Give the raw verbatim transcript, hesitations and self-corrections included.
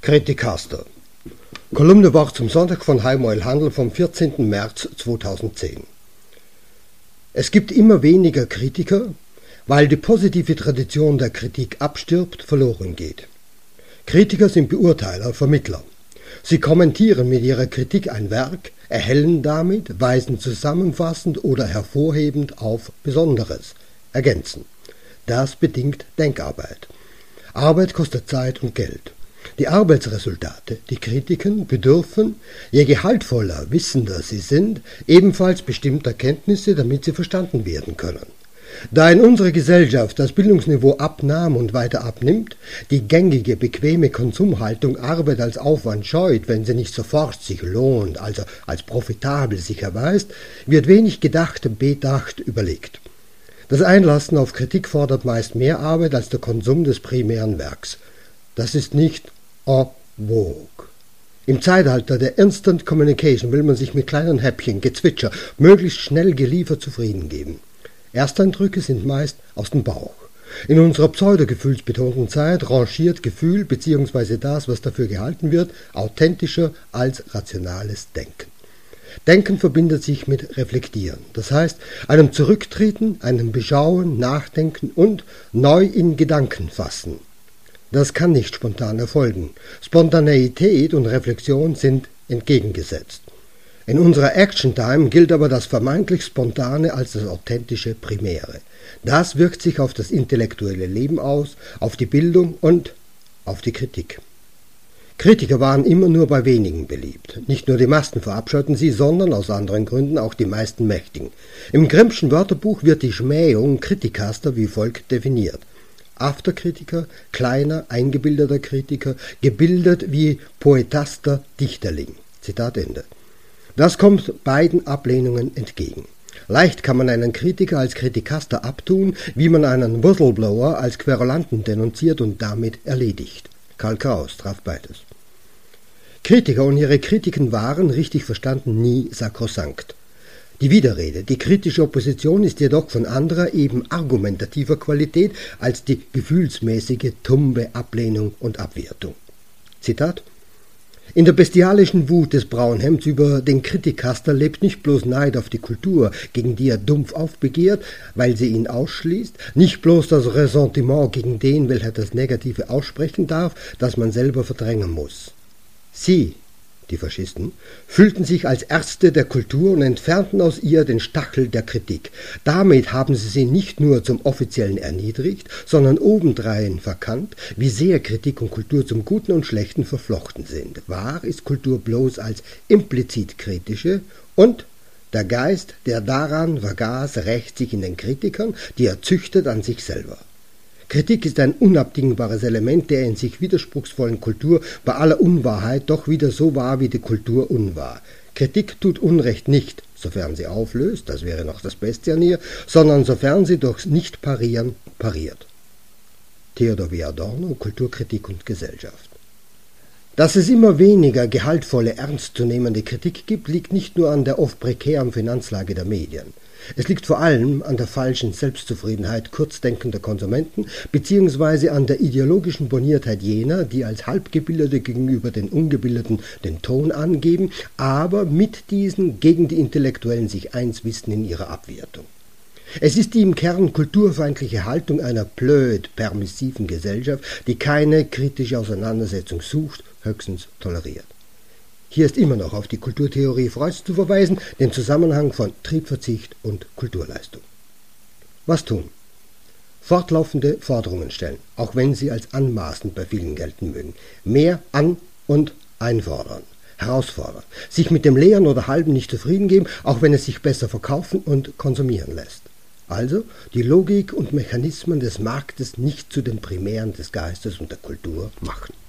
Kritikaster. Kolumnewort zum Sonntag von Heimoil Handel vom vierzehnten März zweitausendzehn. Es gibt immer weniger Kritiker, weil die positive Tradition der Kritik abstirbt, verloren geht. Kritiker sind Beurteiler, Vermittler. Sie kommentieren mit ihrer Kritik ein Werk, erhellen damit, weisen zusammenfassend oder hervorhebend auf Besonderes, ergänzen. Das bedingt Denkarbeit. Arbeit kostet Zeit und Geld. Die Arbeitsresultate, die Kritiken, bedürfen, je gehaltvoller, wissender sie sind, ebenfalls bestimmter Kenntnisse, damit sie verstanden werden können. Da in unserer Gesellschaft das Bildungsniveau abnahm und weiter abnimmt, die gängige, bequeme Konsumhaltung Arbeit als Aufwand scheut, wenn sie nicht sofort sich lohnt, also als profitabel sich erweist, wird wenig gedacht, bedacht, überlegt. Das Einlassen auf Kritik fordert meist mehr Arbeit als der Konsum des primären Werks. Das ist nicht en vogue. Im Zeitalter der Instant Communication will man sich mit kleinen Häppchen, Gezwitscher, möglichst schnell geliefert zufrieden geben. Ersteindrücke sind meist aus dem Bauch. In unserer pseudogefühlsbetonten Zeit rangiert Gefühl bzw. das, was dafür gehalten wird, authentischer als rationales Denken. Denken verbindet sich mit Reflektieren, das heißt einem Zurücktreten, einem Beschauen, Nachdenken und neu in Gedanken fassen. Das kann nicht spontan erfolgen. Spontaneität und Reflexion sind entgegengesetzt. In unserer Action-Time gilt aber das vermeintlich Spontane als das authentische Primäre. Das wirkt sich auf das intellektuelle Leben aus, auf die Bildung und auf die Kritik. Kritiker waren immer nur bei wenigen beliebt. Nicht nur die Massen verabscheuten sie, sondern aus anderen Gründen auch die meisten Mächtigen. Im Grimmschen Wörterbuch wird die Schmähung Kritikaster wie folgt definiert. Afterkritiker, kleiner, eingebildeter Kritiker, gebildet wie Poetaster, Dichterling. Zitat Ende. Das kommt beiden Ablehnungen entgegen. Leicht kann man einen Kritiker als Kritikaster abtun, wie man einen Whistleblower als Querulanten denunziert und damit erledigt. Karl Kraus traf beides. Kritiker und ihre Kritiken waren, richtig verstanden, nie sakrosankt. Die Widerrede, die kritische Opposition ist jedoch von anderer, eben argumentativer Qualität als die gefühlsmäßige, tumbe Ablehnung und Abwertung. Zitat: In der bestialischen Wut des braunen Hemds über den Kritikaster lebt nicht bloß Neid auf die Kultur, gegen die er dumpf aufbegehrt, weil sie ihn ausschließt, nicht bloß das Ressentiment gegen den, welcher das Negative aussprechen darf, das man selber verdrängen muss. Sie, die Faschisten, fühlten sich als Ärzte der Kultur und entfernten aus ihr den Stachel der Kritik. Damit haben sie sie nicht nur zum Offiziellen erniedrigt, sondern obendrein verkannt, wie sehr Kritik und Kultur zum Guten und Schlechten verflochten sind. Wahr ist Kultur bloß als implizit kritische und der Geist, der daran vergaß, rächt sich in den Kritikern, die er züchtet, an sich selber. Kritik ist ein unabdingbares Element der in sich widerspruchsvollen Kultur, bei aller Unwahrheit doch wieder so wahr wie die Kultur unwahr. Kritik tut Unrecht nicht, sofern sie auflöst, das wäre noch das Beste an ihr, sondern sofern sie durchs Nicht-Parieren pariert. Theodor W. Adorno, Kulturkritik und Gesellschaft. Dass es immer weniger gehaltvolle, ernstzunehmende Kritik gibt, liegt nicht nur an der oft prekären Finanzlage der Medien. Es liegt vor allem an der falschen Selbstzufriedenheit kurzdenkender Konsumenten beziehungsweise an der ideologischen Borniertheit jener, die als Halbgebildete gegenüber den Ungebildeten den Ton angeben, aber mit diesen gegen die Intellektuellen sich eins wissen in ihrer Abwertung. Es ist die im Kern kulturfeindliche Haltung einer blöd permissiven Gesellschaft, die keine kritische Auseinandersetzung sucht, höchstens toleriert. Hier ist immer noch auf die Kulturtheorie Freuds zu verweisen, den Zusammenhang von Triebverzicht und Kulturleistung. Was tun? Fortlaufende Forderungen stellen, auch wenn sie als anmaßend bei vielen gelten mögen. Mehr an- und einfordern, herausfordern, sich mit dem Leeren oder Halben nicht zufrieden geben, auch wenn es sich besser verkaufen und konsumieren lässt. Also die Logik und Mechanismen des Marktes nicht zu den Primären des Geistes und der Kultur machen.